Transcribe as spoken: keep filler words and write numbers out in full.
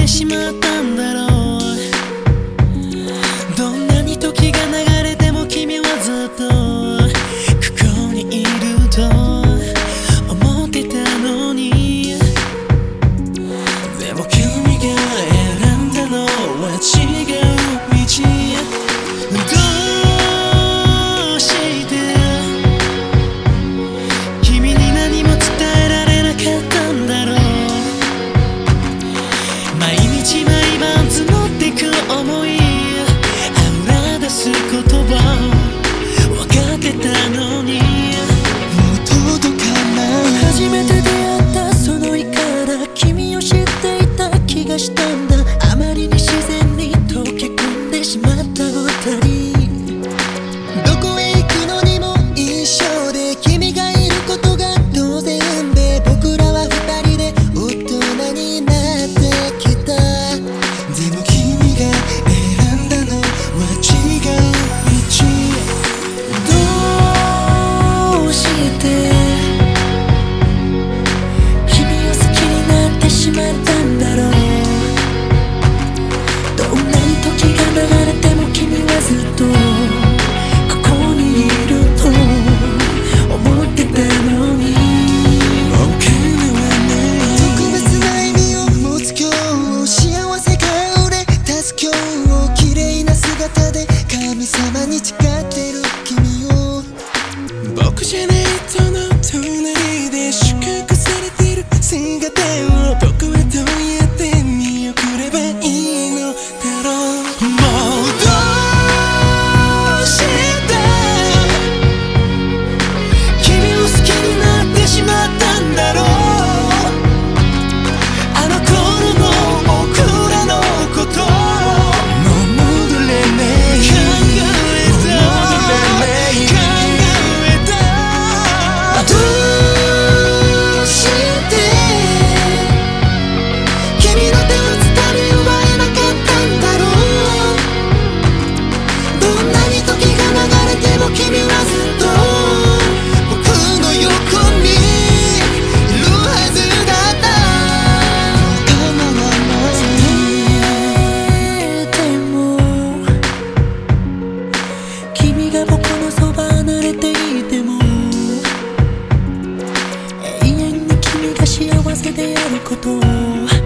しまったんだろう。どんなに時が流れても君はずっとここにいると思ってたのに。でも君が選んだのは違う道。どうして君に何も伝えられなかったんだろう。毎日毎晩募ってく想い、あら出す言葉分かってたのに。もう届かない。初めて出会ったその日から君を知っていた気がしたんだ。あまりに自然に溶け込んでしまった二人。どこへ行くのにも一緒で君がいることが当然で、僕らは二人で大人になってきた。でも君が選んだのは違う道。どうして君を好きになってしまったんだろう。どんなに時が流れても君はずっとここにいると思ってたのに。お金はない特別な意味を持つ今日、幸せが売れ立つ今日を綺麗な姿で神様に誓ってる君を。僕じゃない人の隣で祝福されてる姿を僕はどうやって見送ればいいのだろう。もうどうして君を好きになってしまったんだろう。あの頃の僕らのこともう戻れない。考えた考えた。どうして君の手を掴み奪えなかったんだろう。どんなに時が流れても君はずっと僕の横にいるはずだった。構わないでも君が僕のそば離れていても永遠に君が幸せであることを